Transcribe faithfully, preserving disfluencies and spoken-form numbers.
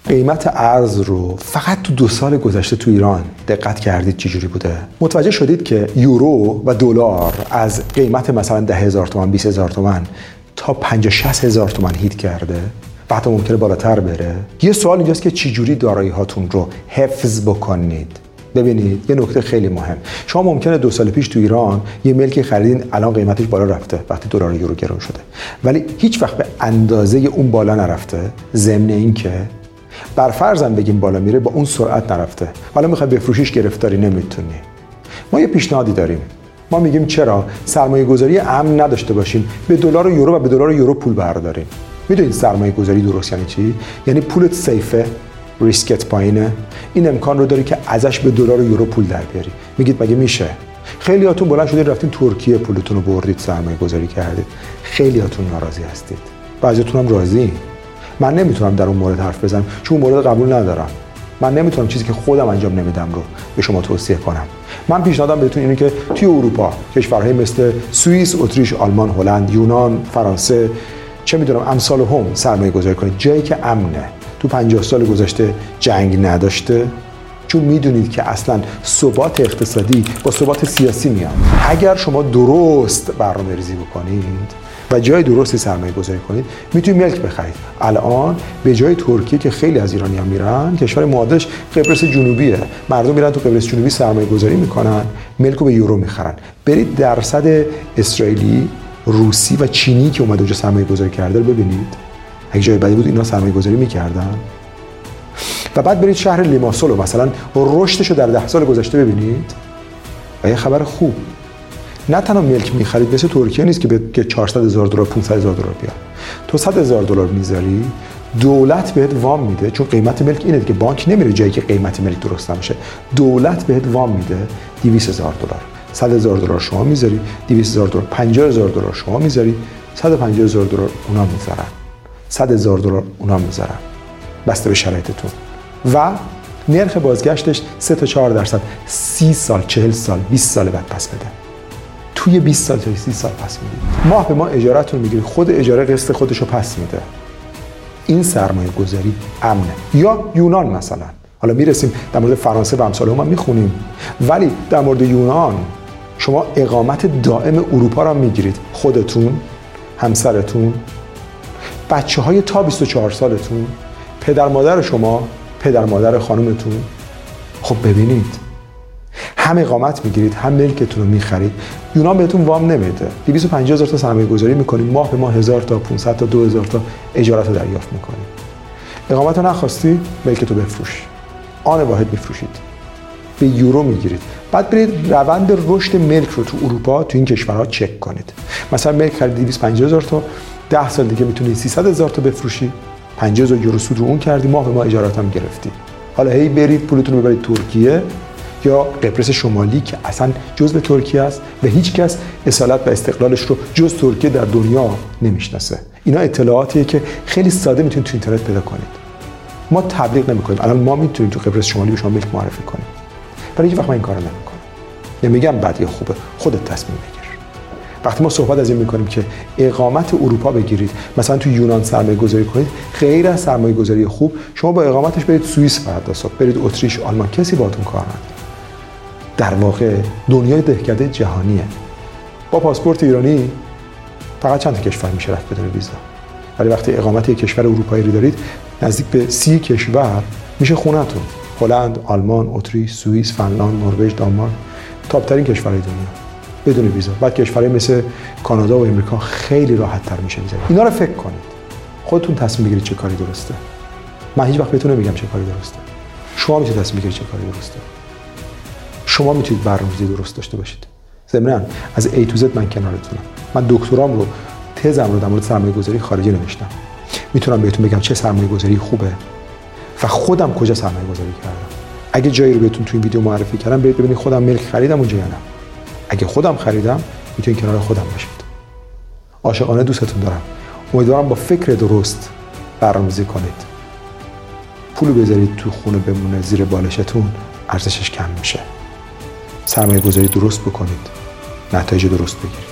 قیمت ارز رو فقط تو دو سال گذشته تو ایران دقت کردید چجوری بوده؟ متوجه شدید که یورو و دلار از قیمت مثلا ده هزار تومان، بیست هزار تومان تا پنجاه شصت هزار تومان هیت کرده؟ بعد ممکنه بالاتر بره. یه سوال اینجاست که چجوری دارایی هاتون رو حفظ بکنید. ببینید یه نکته خیلی مهم، شما ممکنه دو سال پیش تو ایران یه ملکی خریدین الان قیمتش بالا رفته وقتی دلار یورو گرون شده، ولی هیچ وقت به اندازه اون بالا نرفته. ضمن این که بر فرضاً بگیم بالا میره با اون سرعت نرفته، حالا میخوای بفروشیش گرفتاری نمیتونی. ما یه پیشنهادی داریم، ما میگیم چرا سرمایه گذاری امن نداشته باشیم، به دلار و یورو و به دلار و یورو پول برداریم. میدونید سرمایه گذاری درست یعنی چی؟ یعنی پولت سیفه، ریسکت پایینه، این امکان رو داری که ازش به دلار و یورو پول در بیاری. میگید مگه میشه؟ خیلیاتون بلند شدید رفتین ترکیه پولتون رو بردید سرمایه گذاری کردید. خیلیاتون ناراضی هستید، بعضیاتون هم راضی. من نمیتونم در اون مورد حرف بزنم چون اون مورد قبول ندارم. من نمیتونم چیزی که خودم انجام نمیدم رو به شما توصیه کنم. من پیشنهادم بهتون اینه که توی اروپا کشورهای مثل سوئیس، اتریش، آلمان، هلند، یونان، فرانسه، چه میدونم امثال هم سرمایه گذاری کنید، جایی که امنه. تو پنجاه سال گذشته جنگ نداشته، چون میدونید که اصلا ثبات اقتصادی با ثبات سیاسی میاد. اگر شما درست برنامه‌ریزی بکنید و جای درستی سرمایه گذاری کنید، میتونید ملک بخرید. الان به جای ترکیه که خیلی از ایرانی‌ها میرن، کشور معادلش قبرس جنوبیه، مردم میرن تو قبرس جنوبی سرمایه گذاری میکنن، ملک رو به یورو میخرن. برید درصد اسرائیلی، روسی و چینی که اومده اونجا سرمایه گذاری کرده رو ببینید. اگه جای بدی بود اینا سرمایه گذاری میکردن. و بعد برید شهر لیماسول مثلا رشدش رو در ده سال گذشته ببینید. و یه خبر خوب، نه تنها ملک میخرید، مثل ترکیه نیست که به چهارصد هزار دلار پانصد هزار دلار بیاد. تو صد هزار دلار میذاری، دولت بهت وام میده، چون قیمت ملک اینه که بانک نمیره جایی که قیمت ملک درست نمیشه. دولت بهت وام میده دویست هزار دلار. صد هزار دلار شما میذاری، دویست هزار دلار، پنجاه هزار دلار شما میذاری، صد و پنجاه هزار دلار اونا میذارن. صد هزار دلار اونا میذارن. بسته به شرایطتون. و نرخ بازگشتش سه تا چهار درصد، سی سال، چهل سال، بیست سال بعد پس بده. توی بیست سال تا سی سال پس میدید. ماه به ماه اجارهتون میگیرید، خود اجاره قسط خودشو پس میده. این سرمایه گذاری امنه. یا یونان مثلا، حالا میرسیم در مورد فرانسه و امثال هم میخونیم، ولی در مورد یونان شما اقامت دائم اروپا را میگیرید، خودتون، همسرتون، بچه های تا بیست و چهار سالتون، پدر مادر شما، پدر مادر خانومتون. خب ببینید، هم اقامت میگیرید، هم ملکتون رو میخرید. یونان بهتون وام نمیده. دویست و پنجاه هزار تا سرمایه گذاری میکنید، ماه به ماه هزار تا، پانصد تا، دو هزار تا اجارت رو دریافت میکنید. اقامت رو نخواستی، ملکتو بفروش. آن واحد میفروشید، به یورو میگیرید. بعد برید روند رشد ملک رو تو اروپا تو این کشورها چک کنید. مثلا ملک خرید دویست و پنجاه هزار تا، ده سال دیگه میتونی سیصد هزار تا بفروشی، پنجاه هزار یورو سود رو اون کردی، ماه به ماه اجارت هم گرفتی. حالا هی برید پولتون رو ببرید ترکیه یا قبرس شمالی که اصلا جزء ترکیه است و هیچ کس اصالت و استقلالش رو جز ترکیه در دنیا نمیشناسه. اینا اطلاعاتیه که خیلی ساده میتونید تو اینترنت پیدا کنید. ما تبلیغ نمیکنیم. الان ما میتونیم تو قبرس شمالی به شما ملک معرفی کنیم، ولی هیچ وقت من این کارو نمیکنم. نمیگم بد یا خوبه، خودت تصمیم بگیر. وقتی ما صحبت از این میکنیم که اقامت اروپا بگیرید، مثلا تو یونان سرمایه گذاری کنید، غیر از سرمایه گذاری خوب، شما با اقامتش برید سوئیس فردا صبح، برید اتریش، آلمان، کسی باهاتون کار نداره. در واقع دنیای دهکده جهانیه. با پاسپورت ایرانی فقط چند تا کشور میشه رفت بدون ویزا، ولی وقتی اقامت یک کشور اروپایی رو دارید، نزدیک به سی کشور میشه خونه‌تون. هلند، آلمان، اتریش، سوئیس، فنلاند، نروژ، دانمارک، تاپ‌ترین کشورهای دنیا بدون ویزا. بعد کشورهای مثل کانادا و امریکا خیلی راحت‌تر میشه ویزا. اینا رو فکر کنید. خودتون تصمیم بگیرید چه کاری درسته. من هیچ وقت بهتون نمیگم چه کاری درسته. شما میتونید تصمیم بگیرید چه کاری درسته. شما میتونید برنامه‌ریزی درست داشته باشید. ضمناً از A تو Z من کنارتونم. من دکترام رو، تزم رو در مورد سرمایه‌گذاری خارجی نوشتم. میتونم بهتون بگم چه سرمایه‌گذاری خوبه و خودم کجا سرمایه‌گذاری کردم. اگه جایی رو بهتون تو این ویدیو معرفی کردم، برید ببینید خودم ملک خریدم اونجا یا نه. اگه خودم خریدم، میتونید کنار خودم باشید. عاشقانه دوستتون دارم. امیدوارم با فکر درست برنامه‌ریزی کنید. پولو بذارید تو خونه بمونه زیر بالشتون، ارزشش کم میشه. سرمایه‌گذاری درست بکنید، نتایج درست بگیرید.